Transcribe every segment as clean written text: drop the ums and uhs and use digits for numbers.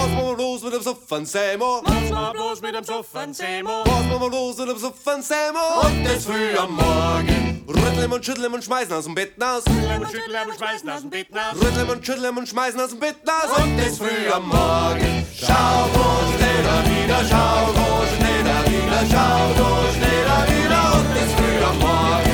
Was machen wir los mit dem Suffen Sämo? Was machen wir los mit dem Suffen Sämo? Was machen wir los mit dem Suffen Sämo? Und es früh am Morgen. Rütteln und schütteln und schmeißen aus dem Bett nass. Rütteln und schütteln und schmeißen aus dem Bett nass. Rütteln und schütteln und schmeißen aus dem Bett nass. Und es früh am Morgen. Schau, wo steht er wieder, schau, wo steht er wieder, schau, wo steht er wieder. Und es früh am Morgen.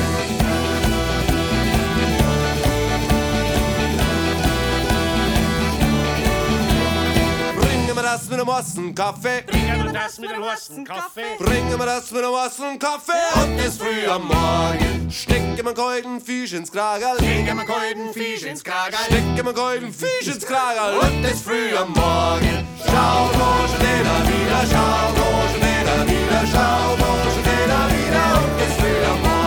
Bringen wir das mit dem Ossenkaffee. Bringen wir das mit dem Horstenkaffee. Bringen wir das mit dem Ossenkaffee. Und es früh am Morgen. Stecken wir golden Fisch ins Kragerl. Legen wir golden Fisch ins Kragerl. Stecken wir golden Fisch ins Kragerl. Und es früh am Morgen. Schau, wo steht er wieder, schau, wo steht er wieder, schau, wo steht er wieder. Und es früh am Morgen.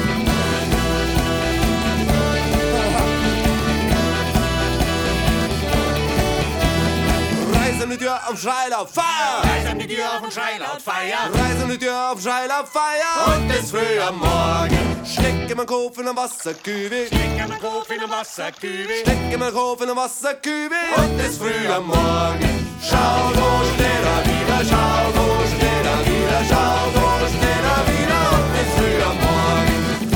Reisen die Tür am Schreilauf, Feier! Reisen die Tür auf und schrei laut Feier. Reisen die Tür am Schreilauf, Feier! Und es früh am Morgen. Stecken wir Kopf in ein Wasserkübel. Stecken wir Kopf in den Wasserkübel. Stecken wir Kopf in ein Wasserkübel. Und es früh am Morgen. Schau, wo steht er wieder, schau, wo steht er wieder, schau, wo steht er wieder. Und es früh am Morgen.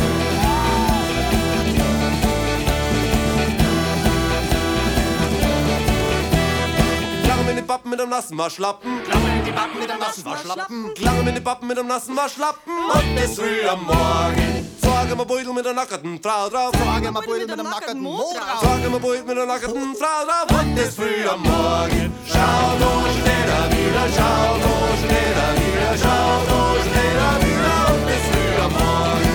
Klangen mit den Pappen mit dem nassen Waschlappen. Klammern die Pappen mit dem nassen Waschlappen. Klangen mit den Pappen mit dem nassen Waschlappen. Und es früh am Morgen. Sorgen wir Beutel mit der nackerten Frau drauf. Sorgen wir Beutel mit dem nackerten Mond drauf. Sorgen wir Beutel mit der nackerten Frau drauf. Und es früh am Morgen. Schau, wo steht er wieder, schau, wo steht er wieder, schau, wo steht er wieder. Und es früh am Morgen.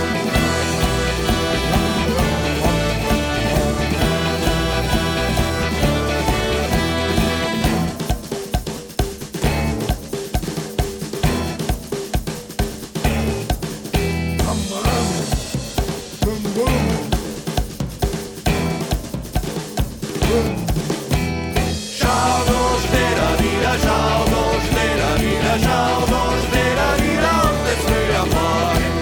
Schau, wo steht er wieder, schau, wo steht er wieder, schau, wo steht er wieder. Und es früh am Morgen.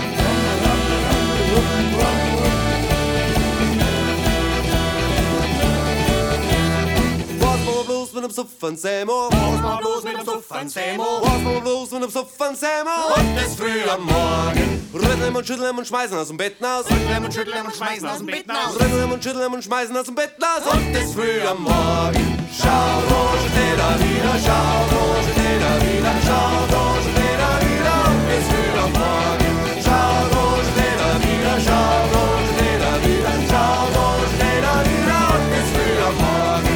Was machen wir bloß mit dem Suffen Sämo? Was machen wir los mit dem Suffen Sämo? Was machen wir bloß mit dem Suffen Sämo? Und es früh am Morgen. Rütteln und schütteln und schmeißen aus dem Bett nass. Rütteln und schütteln und schmeißen aus dem Bett nass. Rütteln und schütteln und schmeißen aus dem Bett nass. Und es früh am Morgen. Schau, wo steht er wieder, schau, wo steht er wieder, schau, wo steht er wieder. Und es früh am Morgen. Schau, wo steht er wieder, schau, wo steht er wieder, schau, wo steht er wieder. Und es früh am Morgen.